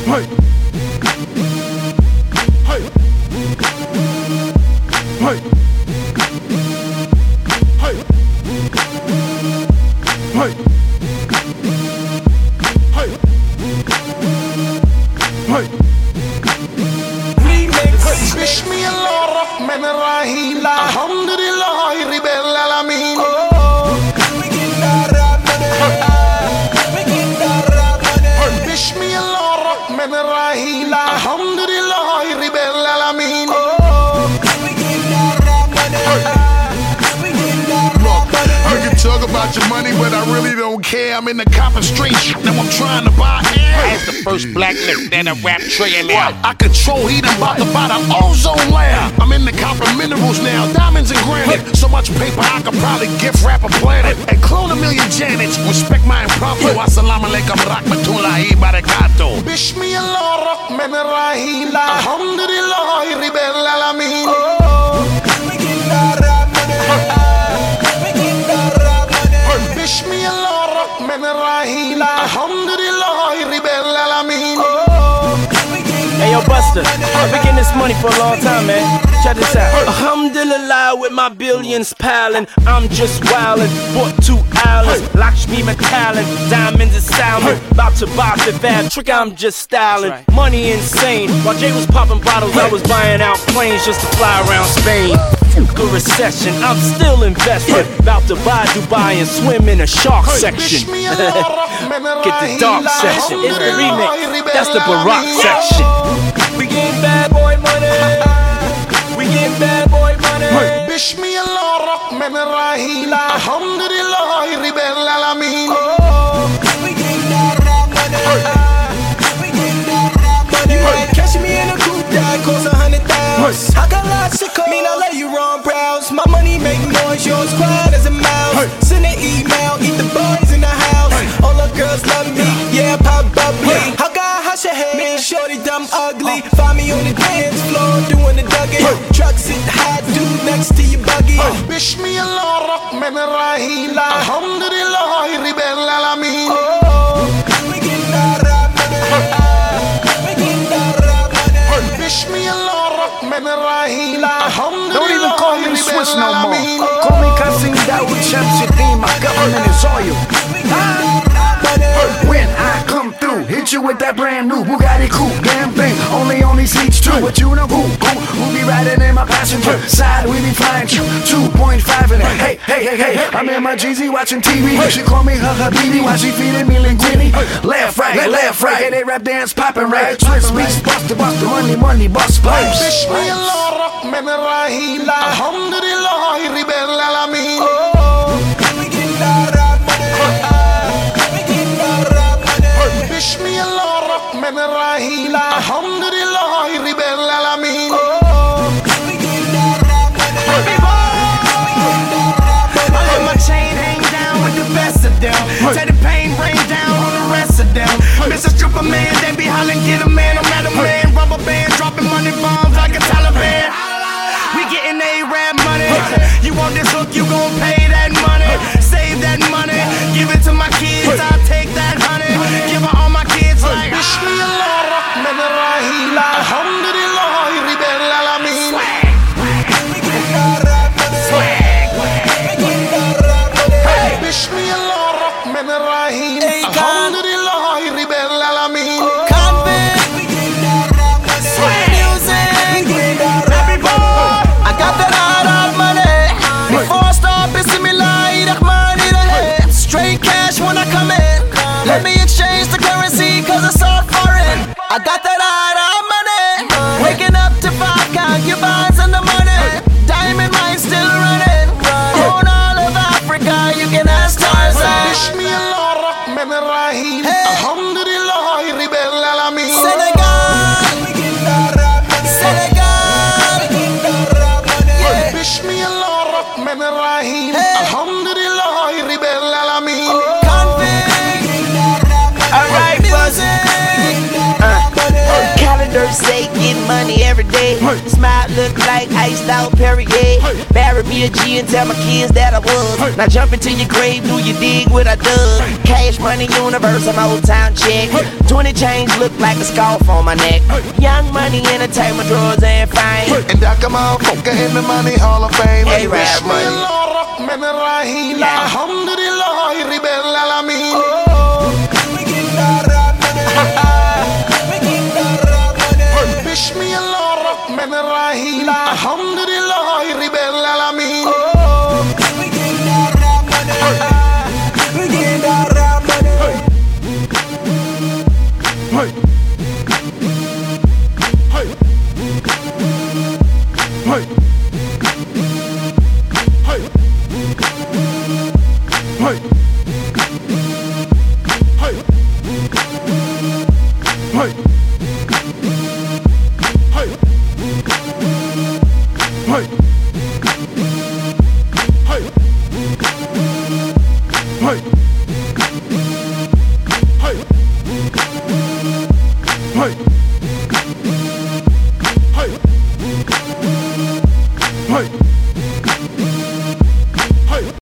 Hey. Hey. Hey. Hey. Hey. Hey. Hey. Remix. Bismillahirrahmanirrahim. Alhamdulillah Rabbil Alamin. Bismillahirrahmanirrahim. Alhamdulillah Rabbil Alamin. You can talk about your money, but I really don't care. I'm in the copper street, now I'm trying to buy air. As the first black nigga in a rap trillionaire. I control heat, I'm about to buy the ozone layer. I'm in the copper minerals now, diamonds and granite. So much paper I could probably gift wrap a planet. And clone a million Janets, respect my impromptu. Assalamu alaikum rahmatullahi barakatuh. Bismillahirrahmanirrahim. Alhamdulillah Rabbil Alamin. Bismillahirrahmanirrahim. Alhamdulillah Rabbil Alamin. Hey yo Buster, I've been getting this money for a long time, man. Check this out. Alhamdulillah, with my billions piling, I'm just wildin'. Bought 2 islands, Lakshmi Metallic, diamonds and salmon. About to buy Fifth Ave, trick I'm just styling. Money insane. While Jay was popping bottles, I was buying out planes just to fly around Spain. Good recession, I'm still investing. About to buy Dubai and swim in a shark section. Get the dark section. It's the remix. That's the Barack section. We getting bad boy money. We getting bad boy money. Bismillahirrahmanirrahim. Alhamdulillah Rabbil Alamin. We getting that rap money. We getting that rap money. Catch me in a coupe that costs 100,000. I got lots of code. Mean I let you run browse. My money make noise, yours quiet as a mouse. Send an email, eat the boys in the house. All the girls love me, yeah, pop bubbly. I got hush your head, make shorty dumb ugly. Find me on the dance floor, doing the Dougie. Truck sit high, dude next to your buggy. Bismillahirrahmanirrahim. Alhamdulillah Rabbil Alamin. We getting that rap money. We getting that rap money. Bismillahirrahmanirrahim. Don't even call me Swiss no more. Call me Qasim Dawood Shamsuddin. My government is oil. When I come through, hit you with that brand new Bugatti coupe, damn thing, only on these seats too. But you know who be riding in my passenger side, we be flying 2.5 in it. Hey, I'm in my Jeezy watching TV. She call me her habibi while she feeding me linguine. Left, right, hey, they rap dance poppin' right. Swiss beats, buster, money, bust pipes. Bismillahirrahmanirrahim. Alhamdulillah Rabbil Alamin. We getting that rap money. We getting that rap money. Bismillahirrahmanirrahim. Alhamdulillah Rabbil Alamin. We getting that rap money. I let my chain hang down with the best of them. Take the pain rain down on the rest of them. Mr. Stripper Man, they be hollering, get a man, I'm at a man. Rubber band, dropping money bombs like a Taliban. We getting A-rap money. You want this hook, you gon' pay that money. Save that money, give it to my kids, I'll take that honey. Give her all my kids like Bismillahirrahmanirrahim. Alhamdulillah Rabbil Alamin. We getting that rap money. We getting that rap money. Bismillahirrahmanirrahim. Alhamdulillah Rabbil Alamin. We getting that rap money. music. We getting that rap money. I got that hard money. Before I start, Bismillahirrahmanirrahim. Straight cash when I come in. Let me exchange the currency cause it's all foreign. I got that hard money. Waking up to 5 concubines and the money. Diamond mine still running. Own all of Africa, you can ask Tarzan. Bismillahirrahmanirrahim. Alhamdulillah Rabbil Alamin. We getting that rap money. Senegal. We getting that rap money. Bismillahirrahmanirrahim. Alhamdulillah Rabbil Alamin. Convict. We getting that rap money. Alright, We Buzz. getting that rap money. dirt say getting money every day. Smile look like iced out Perrier. Bury me a G and tell my kids that I was. Now jump into your grave, do you dig what I dug? Cash money universe, I'm old time check. 20 chains look like a scarf on my neck. Young money, entertainment, drugs and fame. And I come out, folk in the money Hall of Fame. Hey, rap money. Alhamdulillah, Rebel Alamin. Bismillah Rahman Rahim. Alhamdulillah, Rebel Alamin. Hey!